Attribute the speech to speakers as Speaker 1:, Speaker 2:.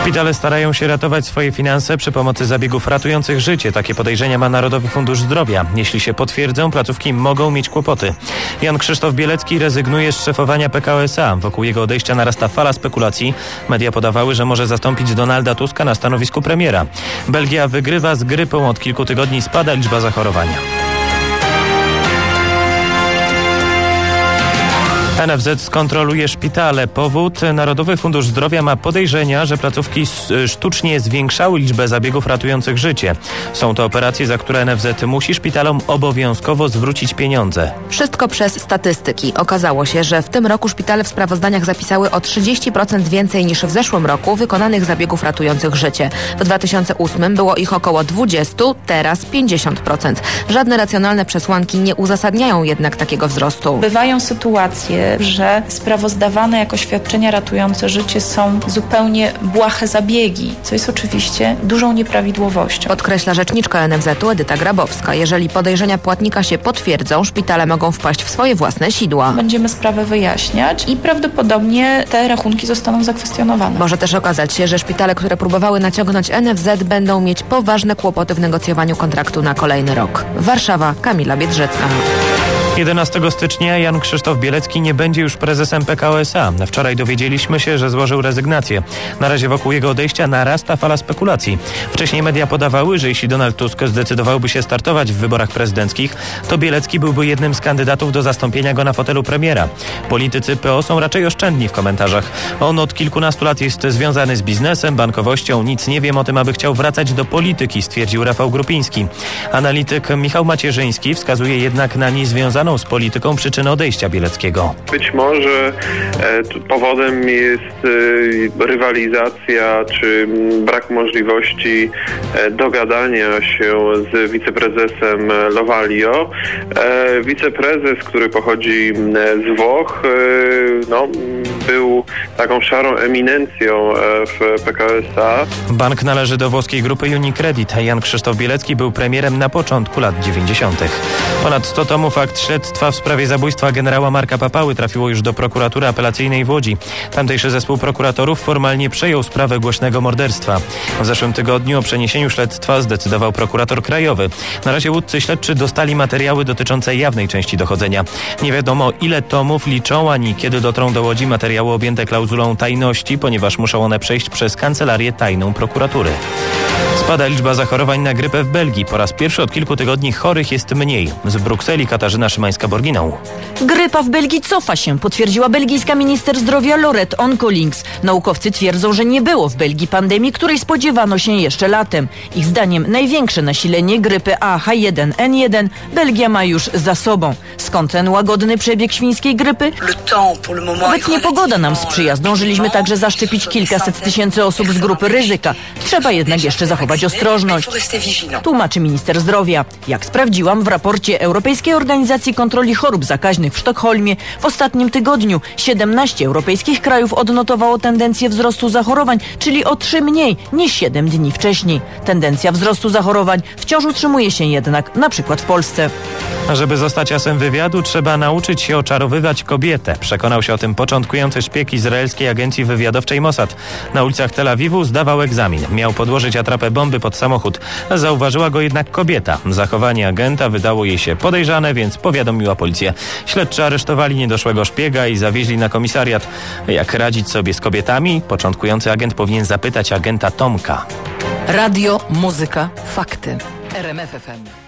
Speaker 1: Szpitale starają się ratować swoje finanse przy pomocy zabiegów ratujących życie. Takie podejrzenia ma Narodowy Fundusz Zdrowia. Jeśli się potwierdzą, placówki mogą mieć kłopoty. Jan Krzysztof Bielecki rezygnuje z szefowania PKO SA. Wokół jego odejścia narasta fala spekulacji. Media podawały, że może zastąpić Donalda Tuska na stanowisku premiera. Belgia wygrywa z grypą. Od kilku tygodni spada liczba zachorowania. NFZ skontroluje szpitale. Powód: Narodowy Fundusz Zdrowia ma podejrzenia, że placówki sztucznie zwiększały liczbę zabiegów ratujących życie. Są to operacje, za które NFZ musi szpitalom obowiązkowo zwrócić pieniądze.
Speaker 2: Wszystko przez statystyki. Okazało się, że w tym roku szpitale w sprawozdaniach zapisały o 30% więcej niż w zeszłym roku wykonanych zabiegów ratujących życie. W 2008 było ich około 20%, teraz 50%. Żadne racjonalne przesłanki nie uzasadniają jednak takiego wzrostu.
Speaker 3: Bywają sytuacje, że sprawozdawane jako świadczenia ratujące życie są zupełnie błahe zabiegi, co jest oczywiście dużą nieprawidłowością.
Speaker 2: Podkreśla rzeczniczka NFZ-u Edyta Grabowska. Jeżeli podejrzenia płatnika się potwierdzą, szpitale mogą wpaść w swoje własne sidła.
Speaker 3: Będziemy sprawę wyjaśniać i prawdopodobnie te rachunki zostaną zakwestionowane.
Speaker 2: Może też okazać się, że szpitale, które próbowały naciągnąć NFZ, będą mieć poważne kłopoty w negocjowaniu kontraktu na kolejny rok. Warszawa, Kamila Biedrzecka.
Speaker 1: 11 stycznia Jan Krzysztof Bielecki nie będzie już prezesem PKO SA. Wczoraj dowiedzieliśmy się, że złożył rezygnację. Na razie wokół jego odejścia narasta fala spekulacji. Wcześniej media podawały, że jeśli Donald Tusk zdecydowałby się startować w wyborach prezydenckich, to Bielecki byłby jednym z kandydatów do zastąpienia go na fotelu premiera. Politycy PO są raczej oszczędni w komentarzach. On od kilkunastu lat jest związany z biznesem, bankowością. Nic nie wiem o tym, aby chciał wracać do polityki, stwierdził Rafał Grupiński. Analityk Michał Macierzyński wskazuje jednak na niezwiązaną z polityką przyczynę odejścia Bieleckiego.
Speaker 4: Być może powodem jest rywalizacja czy brak możliwości dogadania się z wiceprezesem Lovalio. Wiceprezes, który pochodzi z Włoch, był taką szarą eminencją w PKO SA.
Speaker 1: Bank należy do włoskiej grupy UniCredit. Jan Krzysztof Bielecki był premierem na początku lat 90. Ponad 100 tomów akt śledztwa w sprawie zabójstwa generała Marka Papały trafiło już do prokuratury apelacyjnej w Łodzi. Tamtejszy zespół prokuratorów formalnie przejął sprawę głośnego morderstwa. W zeszłym tygodniu o przeniesieniu śledztwa zdecydował prokurator krajowy. Na razie łódzcy śledczy dostali materiały dotyczące jawnej części dochodzenia. Nie wiadomo, ile tomów liczą, ani kiedy dotrą do Łodzi materiały objęte klauzulą tajności, ponieważ muszą one przejść przez kancelarię tajną prokuratury. Spada liczba zachorowań na grypę w Belgii. Po raz pierwszy od kilku tygodni chorych jest mniej. Z Brukseli Katarzyna Szymańska-Borginą.
Speaker 5: Grypa w Belgii cofa się, potwierdziła belgijska minister zdrowia Laurette Oncolings. Naukowcy twierdzą, że nie było w Belgii pandemii, której spodziewano się jeszcze latem. Ich zdaniem największe nasilenie grypy A H1N1 Belgia ma już za sobą. Skąd ten łagodny przebieg świńskiej grypy? Obecnie pogoda nam sprzyja. Zdążyliśmy także zaszczepić kilkaset tysięcy osób z grupy ryzyka. Trzeba jednak jeszcze zachować ostrożność, tłumaczy minister zdrowia. Jak sprawdziłam, w raporcie Europejskiej Organizacji Kontroli Chorób Zakaźnych w Sztokholmie w ostatnim tygodniu 17 europejskich krajów odnotowało tendencję wzrostu zachorowań, czyli o 3 mniej niż 7 dni wcześniej. Tendencja wzrostu zachorowań wciąż utrzymuje się jednak, na przykład w Polsce.
Speaker 1: Żeby zostać asem wywiadu, trzeba nauczyć się oczarowywać kobietę. Przekonał się o tym początkujący szpieg izraelskiej agencji wywiadowczej Mossad. Na ulicach Tel Awiwu zdawał egzamin. Miał podłożyć atrapę bomby pod samochód. Zauważyła go jednak kobieta. Zachowanie agenta wydało jej się podejrzane, więc powiadomiła policję. Śledczy aresztowali niedoszłego szpiega i zawieźli na komisariat. Jak radzić sobie z kobietami? Początkujący agent powinien zapytać agenta Tomka.
Speaker 6: Radio, muzyka, fakty. RMF FM.